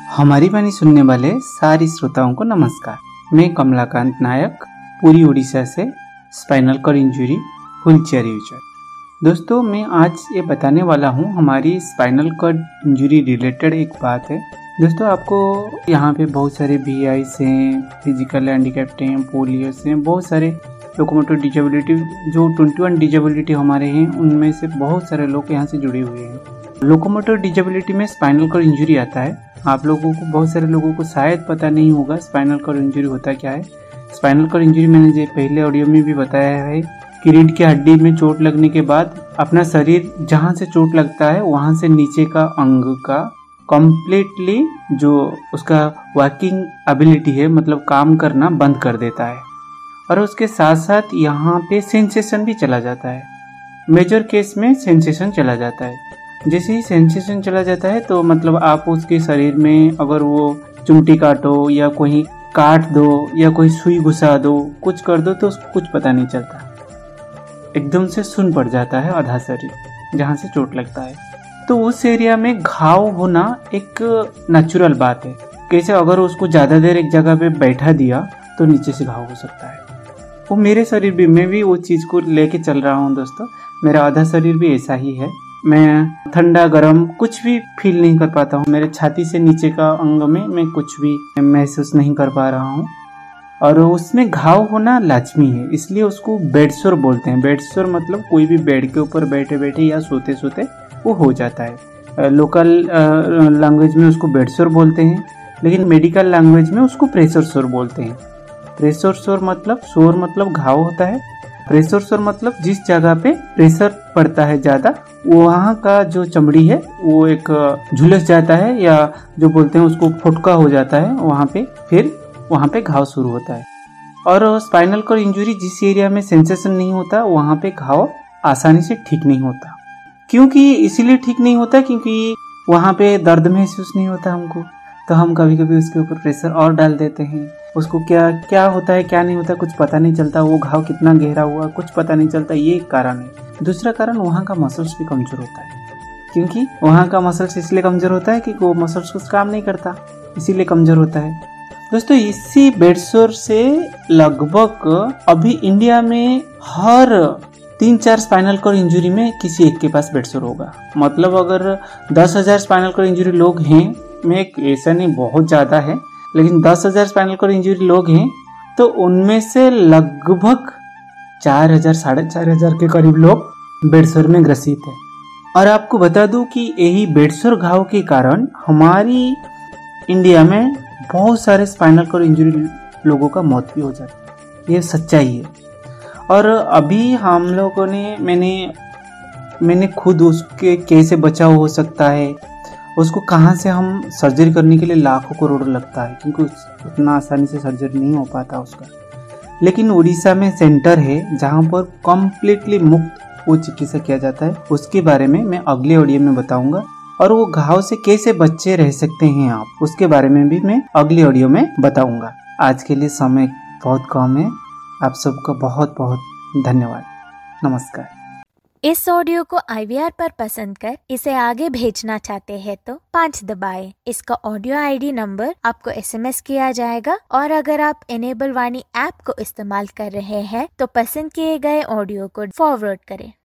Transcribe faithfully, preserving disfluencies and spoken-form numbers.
हमारी वाणी सुनने वाले सारी श्रोताओं को नमस्कार। मैं कमलाकांत नायक, पूरी उड़ीसा से, spinal cord injury, wheelchair user. दोस्तों, मैं आज ये बताने वाला हूँ हमारी स्पाइनल कॉर्ड इंजरी रिलेटेड एक बात है। दोस्तों, आपको यहाँ पे बहुत सारे बी आईज हैं, फिजिकल हैंडीकैप्ड हैं, पोलियोस हैं, बहुत सारे लोकोमोटर डिजेबिलिटी, जो इक्कीस डिजेबिलिटी हमारे हैं उनमें से बहुत सारे लोग यहाँ से जुड़े हुए हैं। लोकोमोटर डिजेबिलिटी में स्पाइनल कॉर्ड इंजरी आता है। आप लोगों को, बहुत सारे लोगों को शायद पता नहीं होगा स्पाइनल कॉर्ड इंजरी होता क्या है। स्पाइनल कॉर्ड इंजरी मैंने जो पहले ऑडियो में भी बताया है कि रीढ़ की हड्डी में चोट लगने के बाद अपना शरीर जहाँ से चोट लगता है वहाँ से नीचे का अंग का कम्प्लीटली जो उसका वर्किंग एबिलिटी है, मतलब काम करना बंद कर देता है, और उसके साथ साथ यहाँ पे सेंसेशन भी चला जाता है। मेजर केस में सेंसेशन चला जाता है। जैसे ही सेंसेशन चला जाता है तो मतलब आप उसके शरीर में अगर वो चुमटी काटो या कोई काट दो या कोई सुई घुसा दो, कुछ कर दो तो उसको कुछ पता नहीं चलता। एकदम से सुन पड़ जाता है आधा शरीर जहाँ से चोट लगता है। तो उस एरिया में घाव होना एक नेचुरल बात है। कैसे, अगर उसको ज़्यादा देर एक जगह पे बैठा दिया तो नीचे से घाव हो सकता है। वो मेरे शरीर भी, मैं भी वो चीज़ को लेके चल रहा हूँ दोस्तों। मेरा आधा शरीर भी ऐसा ही है। मैं ठंडा गर्म कुछ भी फील नहीं कर पाता हूँ। मेरे छाती से नीचे का अंग में मैं कुछ भी महसूस नहीं कर पा रहा हूँ, और उसमें घाव होना लाजमी है, इसलिए उसको बेड सोर बोलते हैं। बेड सोर मतलब कोई भी बेड के ऊपर बैठे बैठे या सोते सोते वो हो जाता है। लोकल लैंग्वेज में उसको बेड सोर बोलते हैं, लेकिन मेडिकल लैंग्वेज में उसको प्रेशर सोर बोलते हैं। प्रेशर सोर मतलब, सोर मतलब घाव होता है, प्रेशर सोर मतलब जिस जगह पे प्रेशर पड़ता है ज़्यादा, वहाँ का जो चमड़ी है वो एक झुलस जाता है, या जो बोलते हैं उसको फुटका हो जाता है वहाँ पे, फिर वहाँ पे घाव शुरू होता है। और स्पाइनल कॉर्ड इंजरी जिस एरिया में सेंसेशन नहीं होता वहाँ पे घाव आसानी से ठीक नहीं होता। क्योंकि इसीलिए ठीक नहीं होता क्योंकि वहाँ पे दर्द महसूस नहीं होता हमको, तो हम कभी कभी उसके ऊपर प्रेशर और डाल देते हैं। उसको क्या क्या होता है क्या नहीं होता कुछ पता नहीं चलता, वो घाव कितना गहरा हुआ कुछ पता नहीं चलता। ये एक कारण है। दूसरा कारण, वहाँ का मसल्स भी कमजोर होता है। क्योंकि वहाँ का मसल्स इसलिए कमजोर होता है कि वो मसल्स कुछ काम नहीं करता, इसीलिए कमजोर होता है। दोस्तों, इसी बेड सोर से लगभग अभी इंडिया में हर तीन चार स्पाइनल कॉर्ड इंजरी में किसी एक के पास बेड सोर होगा। मतलब अगर दस हजार स्पाइनल कॉर्ड इंजरी लोग हैं, में ऐसा नहीं बहुत ज़्यादा है, लेकिन दस हजार स्पाइनल कॉर्ड इंजरी लोग हैं तो उनमें से लगभग चार हजार साढ़े चार हजार के करीब लोग बेड सोर में ग्रसित है। और आपको बता दूं कि यही बेड सोर घाव के कारण हमारी इंडिया में बहुत सारे स्पाइनल कॉर्ड इंजरी लोगों का मौत भी हो जाती है। ये सच्चाई है। और अभी हम लोगों ने मैंने मैंने खुद उसके कैसे बचाव हो सकता है, उसको कहाँ से हम सर्जरी करने के लिए लाखों करोड़ लगता है, क्योंकि उतना आसानी से सर्जरी नहीं हो पाता उसका। लेकिन उड़ीसा में सेंटर है जहाँ पर कम्प्लीटली मुफ्त वो चिकित्सा किया जाता है। उसके बारे में मैं अगले ऑडियो में बताऊंगा, और वो घाव से कैसे बच्चे रह सकते हैं आप, उसके बारे में भी मैं अगले ऑडियो में बताऊंगा। आज के लिए समय बहुत कम है। आप सबका बहुत बहुत धन्यवाद। नमस्कार। इस ऑडियो को आई वी आर पर पसंद कर इसे आगे भेजना चाहते हैं तो पाँच दबाएं। इसका ऑडियो आई डी नंबर आपको एस एम एस किया जाएगा, और अगर आप इनेबल वाणी ऐप को इस्तेमाल कर रहे हैं तो पसंद किए गए ऑडियो को फॉरवर्ड करें।